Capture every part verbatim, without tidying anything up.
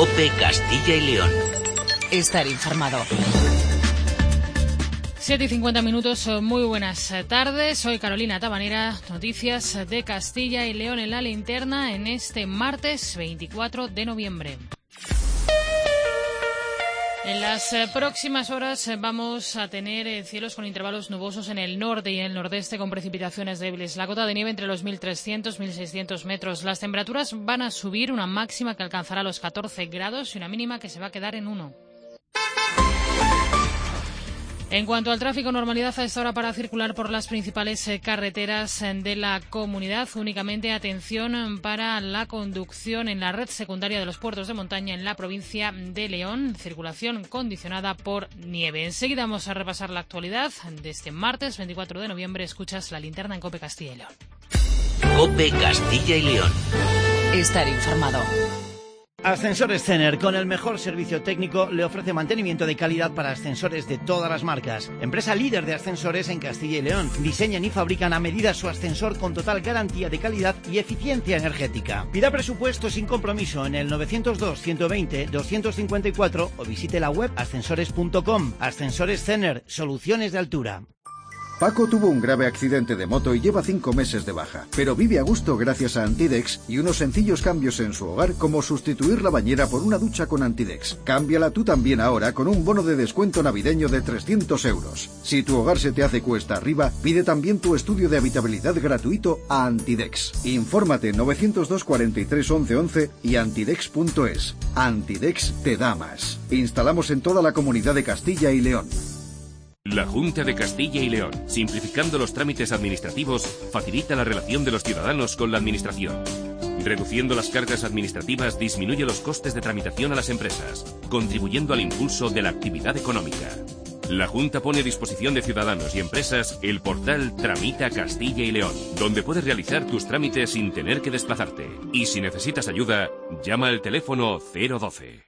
COPE Castilla y León. Estar informado. siete y cincuenta minutos, muy buenas tardes. Soy Carolina Tabanera, noticias de Castilla y León en la linterna en este martes veinticuatro de noviembre. En las próximas horas vamos a tener cielos con intervalos nubosos en el norte y en el nordeste con precipitaciones débiles. La cota de nieve entre los mil trescientos y mil seiscientos metros. Las temperaturas van a subir, una máxima que alcanzará los catorce grados y una mínima que se va a quedar en uno. En cuanto al tráfico, normalidad a esta hora para circular por las principales carreteras de la comunidad. Únicamente atención para la conducción en la red secundaria de los puertos de montaña en la provincia de León. Circulación condicionada por nieve. Enseguida vamos a repasar la actualidad de este martes veinticuatro de noviembre. Escuchas la linterna en COPE Castilla y León. COPE Castilla y León. Estar informado. Ascensores Cener, con el mejor servicio técnico, le ofrece mantenimiento de calidad para ascensores de todas las marcas. Empresa líder de ascensores en Castilla y León. Diseñan y fabrican a medida su ascensor con total garantía de calidad y eficiencia energética. Pida presupuesto sin compromiso en el novecientos dos, ciento veinte, doscientos cincuenta y cuatro o visite la web ascensores punto com. Ascensores Cener, soluciones de altura. Paco tuvo un grave accidente de moto y lleva cinco meses de baja, pero vive a gusto gracias a Antidex y unos sencillos cambios en su hogar como sustituir la bañera por una ducha con Antidex. Cámbiala tú también ahora con un bono de descuento navideño de trescientos euros. Si tu hogar se te hace cuesta arriba, pide también tu estudio de habitabilidad gratuito a Antidex. Infórmate en novecientos dos, cuarenta y tres, once, once y antidex punto es. Antidex te da más. Instalamos en toda la comunidad de Castilla y León. La Junta de Castilla y León, simplificando los trámites administrativos, facilita la relación de los ciudadanos con la administración. Reduciendo las cargas administrativas, disminuye los costes de tramitación a las empresas, contribuyendo al impulso de la actividad económica. La Junta pone a disposición de ciudadanos y empresas el portal Tramita Castilla y León, donde puedes realizar tus trámites sin tener que desplazarte. Y si necesitas ayuda, llama al teléfono cero doce.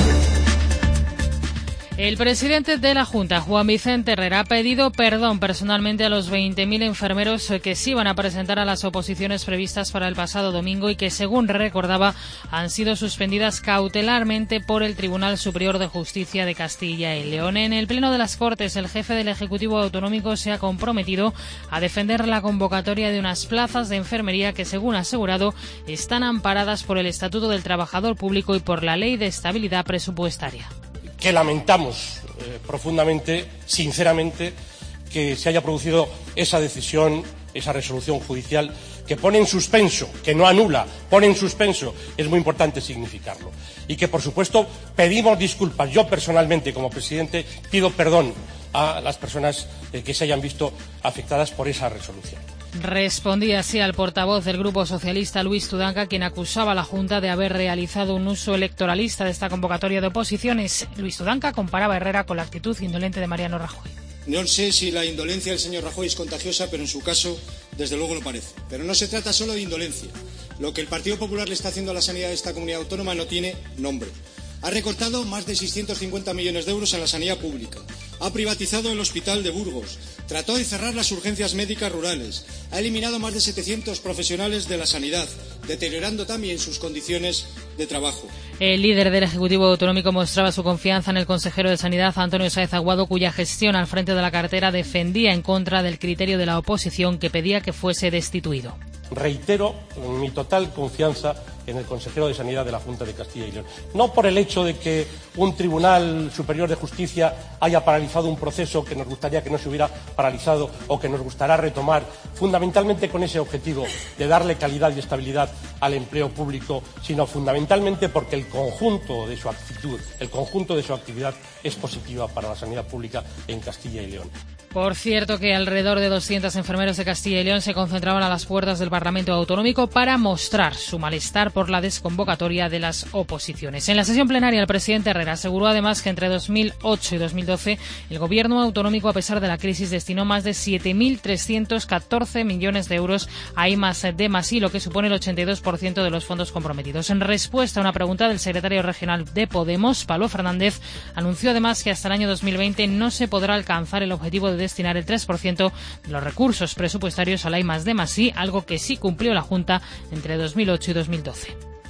El presidente de la Junta, Juan Vicente Herrera, ha pedido perdón personalmente a los veinte mil enfermeros que se iban a presentar a las oposiciones previstas para el pasado domingo y que, según recordaba, han sido suspendidas cautelarmente por el Tribunal Superior de Justicia de Castilla y León. En el Pleno de las Cortes, el jefe del Ejecutivo Autonómico se ha comprometido a defender la convocatoria de unas plazas de enfermería que, según ha asegurado, están amparadas por el Estatuto del Trabajador Público y por la Ley de Estabilidad Presupuestaria. Que lamentamos eh, profundamente, sinceramente, que se haya producido esa decisión, esa resolución judicial que pone en suspenso, que no anula, pone en suspenso, es muy importante significarlo. Y que, por supuesto, pedimos disculpas. Yo, personalmente, como presidente, pido perdón a las personas eh, que se hayan visto afectadas por esa resolución. Respondía así al portavoz del Grupo Socialista, Luis Tudanca, quien acusaba a la Junta de haber realizado un uso electoralista de esta convocatoria de oposiciones. Luis Tudanca comparaba a Herrera con la actitud indolente de Mariano Rajoy. No sé si la indolencia del señor Rajoy es contagiosa, pero en su caso, desde luego lo parece. Pero no se trata solo de indolencia. Lo que el Partido Popular le está haciendo a la sanidad de esta comunidad autónoma no tiene nombre. Ha recortado más de seiscientos cincuenta millones de euros en la sanidad pública. Ha privatizado el hospital de Burgos. Trató de cerrar las urgencias médicas rurales. Ha eliminado más de setecientos profesionales de la sanidad, deteriorando también sus condiciones de trabajo. El líder del Ejecutivo Autonómico mostraba su confianza en el consejero de Sanidad, Antonio Sáez Aguado, cuya gestión al frente de la cartera defendía en contra del criterio de la oposición que pedía que fuese destituido. Reitero mi total confianza en el consejero de Sanidad de la Junta de Castilla y León. No por el hecho de que un Tribunal Superior de Justicia haya paralizado un proceso que nos gustaría que no se hubiera paralizado o que nos gustará retomar, fundamentalmente con ese objetivo de darle calidad y estabilidad al empleo público, sino fundamentalmente porque el conjunto de su actitud, el conjunto de su actividad es positiva para la sanidad pública en Castilla y León. Por cierto, que alrededor de doscientos enfermeros de Castilla y León se concentraban a las puertas del Parlamento Autonómico para mostrar su malestar por la desconvocatoria de las oposiciones. En la sesión plenaria, el presidente Herrera aseguró además que entre dos mil ocho y dos mil doce el Gobierno autonómico, a pesar de la crisis, destinó más de siete mil trescientos catorce millones de euros a I más D más I, lo que supone el ochenta y dos por ciento de los fondos comprometidos. En respuesta a una pregunta del secretario regional de Podemos, Pablo Fernández, anunció además que hasta el año dos mil veinte no se podrá alcanzar el objetivo de destinar el tres por ciento de los recursos presupuestarios a la I más D más I, algo que sí cumplió la Junta entre dos mil ocho y dos mil doce.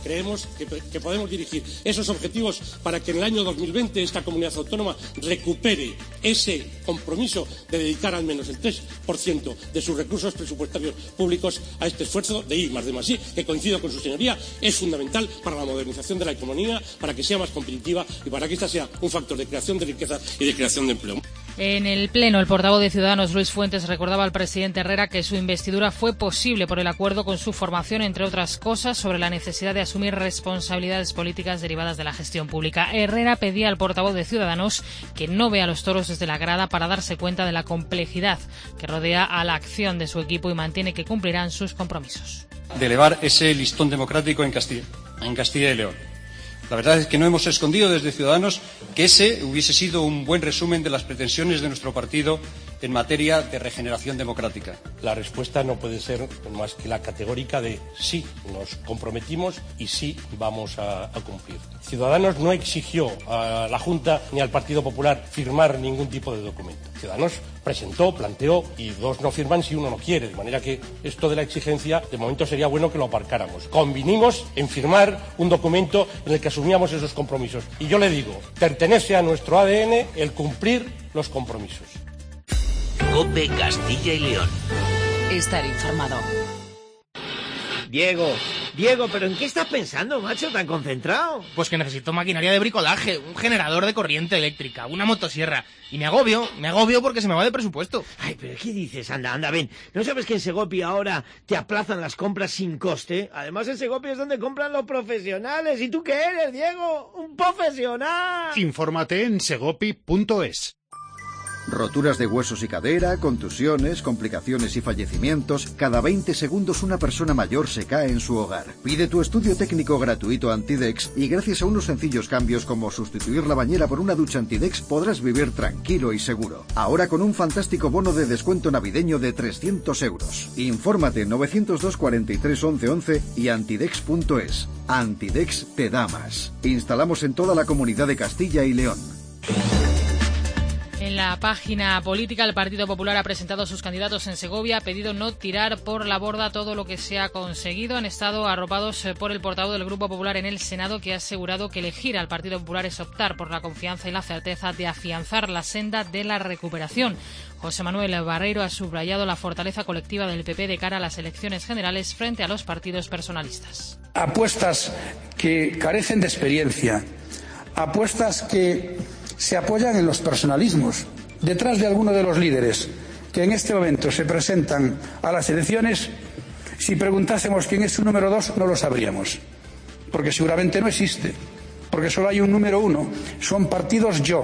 creemos que, que podemos dirigir esos objetivos para que en el año dos mil veinte esta comunidad autónoma recupere ese compromiso de dedicar al menos el tres por ciento de sus recursos presupuestarios públicos a este esfuerzo de I más D más I, que coincido con su señoría, es fundamental para la modernización de la economía, para que sea más competitiva y para que esta sea un factor de creación de riqueza y de creación de empleo. En el Pleno, el portavoz de Ciudadanos, Luis Fuentes, recordaba al presidente Herrera que su investidura fue posible por el acuerdo con su formación, entre otras cosas, sobre la necesidad de asumir responsabilidades políticas derivadas de la gestión pública. Herrera pedía al portavoz de Ciudadanos que no vea a los toros desde la grada para darse cuenta de la complejidad que rodea a la acción de su equipo y mantiene que cumplirán sus compromisos. De elevar ese listón democrático en Castilla, en Castilla y León. La verdad es que no hemos escondido desde Ciudadanos que ese hubiese sido un buen resumen de las pretensiones de nuestro partido en materia de regeneración democrática. La respuesta no puede ser más que la categórica de sí, nos comprometimos y sí vamos a, a cumplir. Ciudadanos no exigió a la Junta ni al Partido Popular firmar ningún tipo de documento. Ciudadanos presentó, planteó y dos no firman si uno no quiere, de manera que esto de la exigencia de momento sería bueno que lo aparcáramos. Convinimos en firmar un documento en el que asumíamos esos compromisos y yo le digo, pertenece a nuestro A D N el cumplir los compromisos. COPE Castilla y León. Estar informado. Diego, Diego, ¿pero en qué estás pensando, macho, tan concentrado? Pues que necesito maquinaria de bricolaje, un generador de corriente eléctrica, una motosierra. Y me agobio, me agobio porque se me va de presupuesto. Ay, pero ¿qué dices? Anda, anda, ven. ¿No sabes que en Segopi ahora te aplazan las compras sin coste? Además, en Segopi es donde compran los profesionales. ¿Y tú qué eres, Diego? ¡Un profesional! Infórmate en segopi punto es. Roturas de huesos y cadera, contusiones, complicaciones y fallecimientos. Cada veinte segundos una persona mayor se cae en su hogar. Pide tu estudio técnico gratuito Antidex y gracias a unos sencillos cambios como sustituir la bañera por una ducha Antidex podrás vivir tranquilo y seguro. Ahora con un fantástico bono de descuento navideño de trescientos euros. Infórmate en novecientos dos cuarenta y tres once once y antidex punto es. Antidex te da más. Instalamos en toda la comunidad de Castilla y León. En la página política, el Partido Popular ha presentado a sus candidatos en Segovia, ha pedido no tirar por la borda todo lo que se ha conseguido. Han estado arropados por el portavoz del Grupo Popular en el Senado, que ha asegurado que elegir al Partido Popular es optar por la confianza y la certeza de afianzar la senda de la recuperación. José Manuel Barreiro ha subrayado la fortaleza colectiva del P P de cara a las elecciones generales frente a los partidos personalistas. Apuestas que carecen de experiencia, apuestas que se apoyan en los personalismos. Detrás de alguno de los líderes que en este momento se presentan a las elecciones, si preguntásemos quién es su número dos, no lo sabríamos, porque seguramente no existe, porque solo hay un número uno, son partidos yo.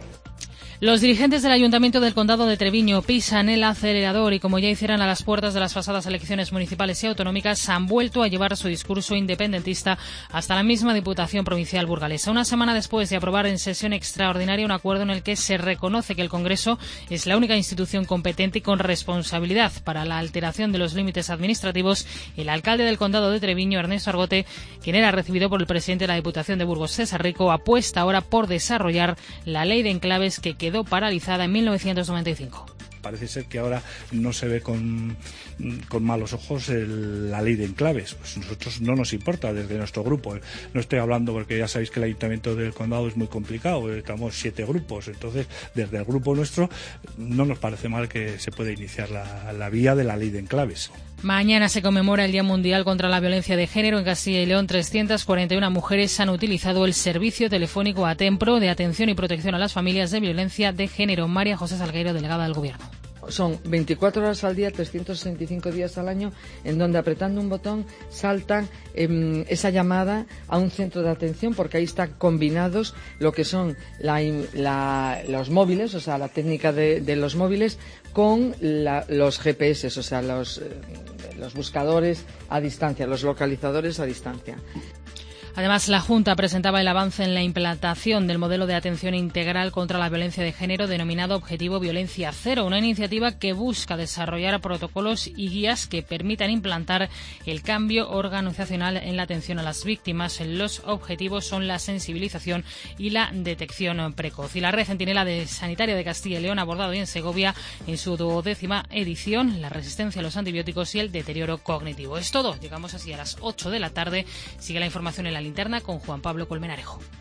Los dirigentes del Ayuntamiento del Condado de Treviño pisan el acelerador y, como ya hicieron a las puertas de las pasadas elecciones municipales y autonómicas, han vuelto a llevar su discurso independentista hasta la misma Diputación Provincial burgalesa. Una semana después de aprobar en sesión extraordinaria un acuerdo en el que se reconoce que el Congreso es la única institución competente y con responsabilidad para la alteración de los límites administrativos, el alcalde del Condado de Treviño, Ernesto Argote, quien era recibido por el presidente de la Diputación de Burgos, César Rico, apuesta ahora por desarrollar la ley de enclaves que quedó paralizada en mil novecientos noventa y cinco. Parece ser que ahora no se ve con, con malos ojos el, la ley de enclaves. Pues nosotros no nos importa desde nuestro grupo. No estoy hablando porque ya sabéis que el Ayuntamiento del Condado es muy complicado. Estamos siete grupos. Entonces, desde el grupo nuestro no nos parece mal que se pueda iniciar la, la vía de la ley de enclaves. Mañana se conmemora el Día Mundial contra la Violencia de Género. En Castilla y León, trescientas cuarenta y una mujeres han utilizado el servicio telefónico Atempro de atención y protección a las familias de violencia de género. María José Salgueiro, delegada del Gobierno. Son veinticuatro horas al día, trescientos sesenta y cinco días al año, en donde apretando un botón saltan eh, esa llamada a un centro de atención, porque ahí están combinados lo que son la, la, los móviles, o sea, la técnica de, de los móviles, con la, los G P S, o sea, los, eh, los buscadores a distancia, los localizadores a distancia. Además, la Junta presentaba el avance en la implantación del modelo de atención integral contra la violencia de género denominado Objetivo Violencia Cero, una iniciativa que busca desarrollar protocolos y guías que permitan implantar el cambio organizacional en la atención a las víctimas. Los objetivos son la sensibilización y la detección precoz. Y la Red Centinela de Sanitaria de Castilla y León ha abordado hoy en Segovia, en su duodécima edición, la resistencia a los antibióticos y el deterioro cognitivo. Es todo. Llegamos así a las ocho de la tarde. Sigue la información en la linterna con Juan Pablo Colmenarejo.